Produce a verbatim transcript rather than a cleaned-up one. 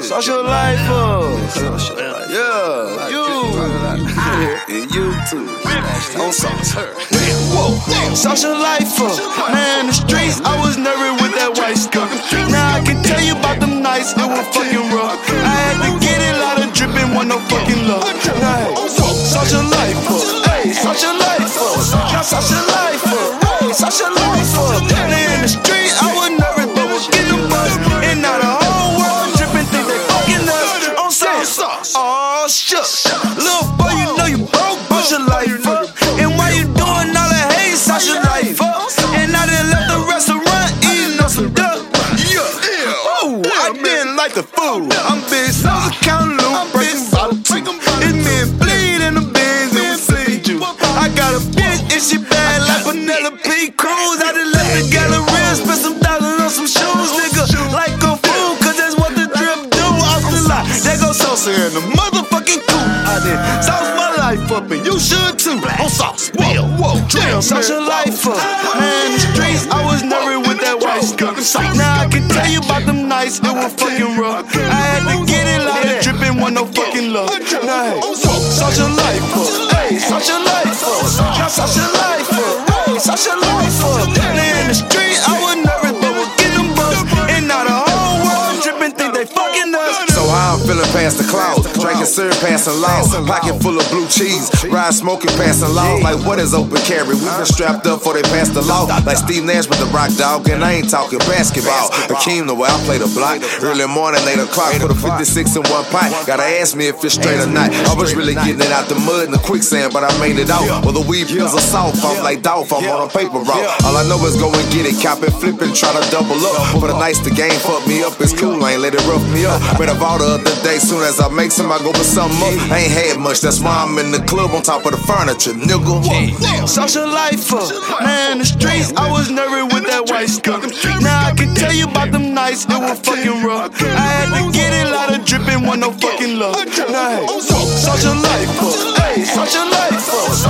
Social life, yeah, you, and you too. On sauce, whoa, social life, man. The streets, I was nervous with that white stuff. Now I can tell you about them nights, it was fucking rough. I had to get it out of dripping, want no fucking love. Nah, social life, hey, social life, social life, hey, social life. In the street, I was nervous, but was getting bust. And now the whole world dripping, think they fucking us. On sauce, oh shucks, little boy, you know you broke, but your life up. And why you doing all that hate, social life up? And I done left the restaurant eating on some duck. Yeah, oh, I didn't like the food. I'm big sauce, counting loot, breaking bottles. It's me and bleed in the Benz and we sipping juice. I got a bitch and she bad like Penelope Cruz. I done left the gallery, spent some dollars on some shoes, nigga. Like a fool, cause that's what the drip do. Off the lot, there goes Sosa in the motherfucking coop. I did sauce my life up and you should too. On sauce, whoa, whoa, damn, social life up. Man, the streets, I was nervous with that white stuff. Now I can tell you about them nights, it was fucking rough. I had to get it out of dripping, want no fucking love. Nah, social life up, hey, social life up, social life up, hey, social life up. In the street, I was nervous, but was getting bust. And now the whole world dripping, think they fucking us. So how I'm feeling past the clouds, drinking syrup, passing laws, pocket full of blue cheese, ride smoking, passing laws. Like what is open carry? We been strapped up before they passed the law. Like Steve Nash with the rock dog, and I ain't talking basketball. Hakeem the way I play the block, early morning, eight o'clock, put a fifty-six in one pot. Gotta ask me if it's straight or not. I was really getting it out the mud and the quicksand, but I made it out. Well, the weed pills are soft, I'm like Dolph, I'm on a paper route. All I know is go and get it, cop it, flip it, try to double up. For the nights the game fuck me up, it's cool, I ain't let it rough me up. But of all the other day, soon as I make some, I go put something up. I ain't had much, that's why I'm in the club on top of the furniture, nigga. Social life up, man, the streets, I was nervous with that white stuff. Now I can tell you about them nights, it was fucking rough. I had to get it out of dripping, want no fucking love. Nah, social life up, hey, social life up.